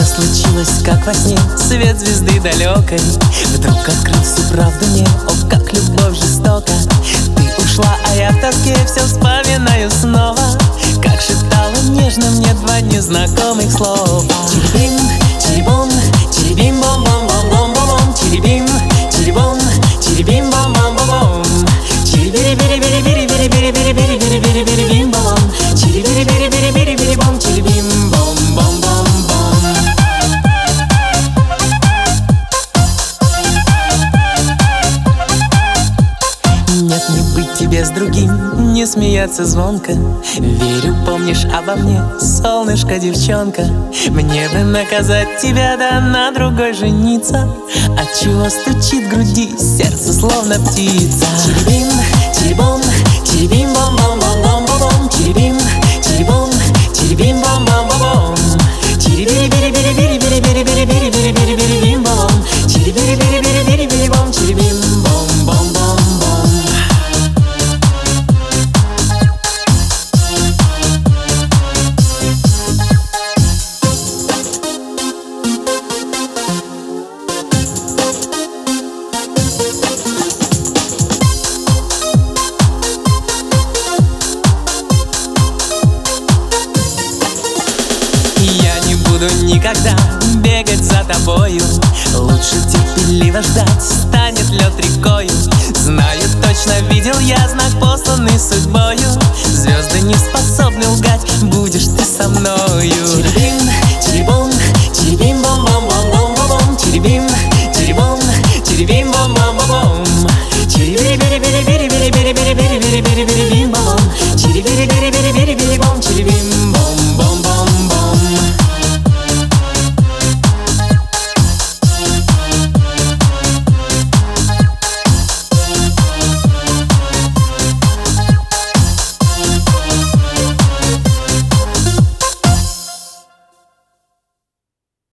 случилось, как во сне, свет звезды далекой вдруг открыл всю правду мне. О, как любовь жестока! Ты ушла, а я в тоске все вспоминаю снова, как шептала нежно мне два незнакомых слова. Чирибим, чирибом, чирибим, бом, бом, бом, бом, бом, бом, чирибим, чирибом, чирибим, бом, бом, бом, бом, чирибири, бири, бири, бири, бири, бири, бири, бири, бири, бири, бири, бим, бом, чирибири, бири, бири, бири, бири, бом, чирибим, бом, бом, бом, бом. Нет, не быть тебе с другим, не смеяться звонко. Верю, помнишь обо мне, солнышко, девчонка. Мне бы наказать тебя, да на другой жениться. Отчего стучит в груди сердце, словно птица? Чирибим, чирибом, чирибим, бом, бом, бом, бом, бом, бом, чирибим, чирибом, чирибим, бом, бом, бом, бом, чирибири, бири, бири, бири, бири, бири, бири, бири, бири, бири, бири, бим, бом, чирибири, бири, бири, бири, бири, бом, чирибим, бом, бом, бом, бом. Никогда бегать за тобою, лучше терпеливо ждать, станет лед рекою. Знаю, точно видел я знак, посланный судьбою. Звезды не способны лгать, будешь ты со мною. Чирибим, чирибом, чирибим, бом, бом, бом, бом, бом, бом, чирибим, чирибом, чирибим, бом, бом, бом, бом, чирибири, бири, бири, бири, бири, бири, бири, бири, бири, бири, бири.